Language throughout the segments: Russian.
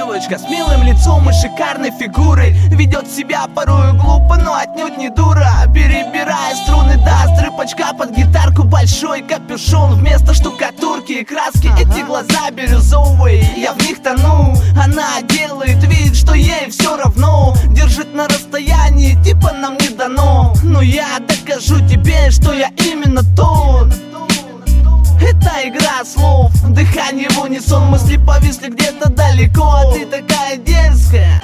девочка с милым лицом и шикарной фигурой. Ведет себя порою глупо, но отнюдь не дура. Перебирая струны, даст рыбачка под гитарку. Большой капюшон вместо штукатурки и краски. Эти глаза бирюзовые, я в них тону. Она делает вид, что ей все равно. Держит на расстоянии, типа нам не дано. Но я докажу тебе, что я именно тот. Это игра слов, дыхание в унисон. Мысли повисли где-то далеко, а ты такая дерзкая.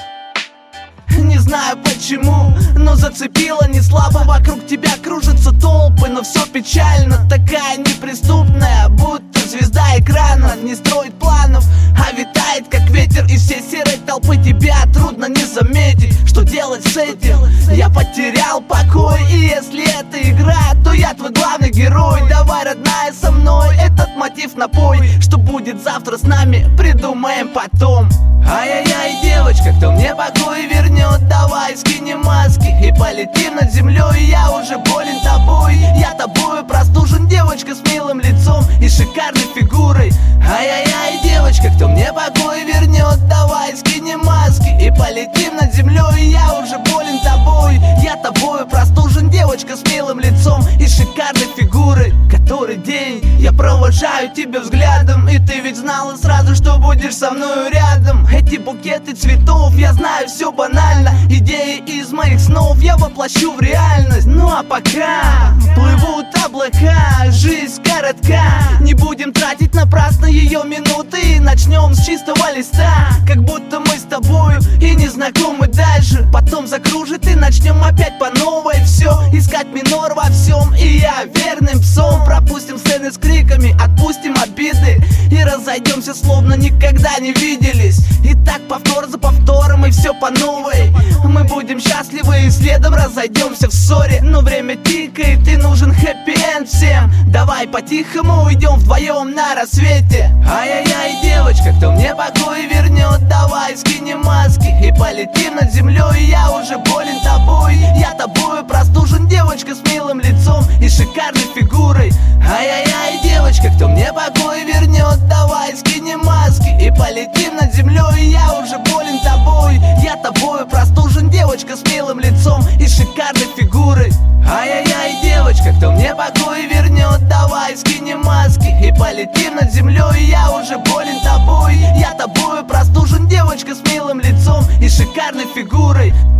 Не знаю почему, но зацепила не слабо. Вокруг тебя кружатся толпы, но все печально. Такая неприступная, будто звезда экрана. Не строит планов, а витает как ветер. Из всей серой толпы тебя трудно не заметить. Что делать с этим? Я потерял покой. И если это игра, то я твой главный герой. Давай, родная, со мной этот мотив напой. Что будет завтра с нами, придумаем потом. Ай-яй-яй, девочка, кто мне покой вернет? Давай скинем маски и полетим над землей. Я уже болен тобой, я тобою простужен. Девочка с милым лицом и шикарной фигурой. Ай-яй-яй, девочка, кто мне покой вернет? Давай скинем маски и полетим над землей. Я уже болен тобой, я тобою простужен. Девочка с милым лицом и шикарной фигурой. Который день я провожаю тебя взглядом, и ты ведь знала сразу, что будешь со мною рядом. Эти букеты цветов, я знаю, все банально. Идеи из моих снов я воплощу в реальность. Ну а пока плывут облака, жизнь коротка. Не будем тратить напрасно ее минуты. Начнем с чистого листа, как будто мы с тобою и не знакомы дальше. Потом закружит и начнем опять по новой все. Искать минор во всем, и я верным псом. Пропустим сцены с криками, отпустим обиды и разойдемся, словно никогда не виделись. И так повтор за повтором, и все по новой. Мы будем счастливы и следом разойдемся в ссоре. Но время тикает, и нужен хэппи-энд всем. Давай по-тихому уйдем вдвоем на рассвете. Ай-яй-яй, девочка, кто мне покой вернет? Давай скинем маски и полетим над землей. Я уже болен тобой, я тобою простужен. Девочка с милым лицом и шикарной фигурой. Ай-яй-яй, девочка, кто мне покой вернет? Давай скинем маски и полетим над землей. Я уже болен тобой, я тобою простужен. Девочка с милым лицом и шикарной фигурой. Ай-яй-яй, девочка, кто мне покой вернет? Давай скинем маски и полетим над землей. Я уже болен тобой, я тобою простужен. Девочка с милым лицом и шикарной фигурой.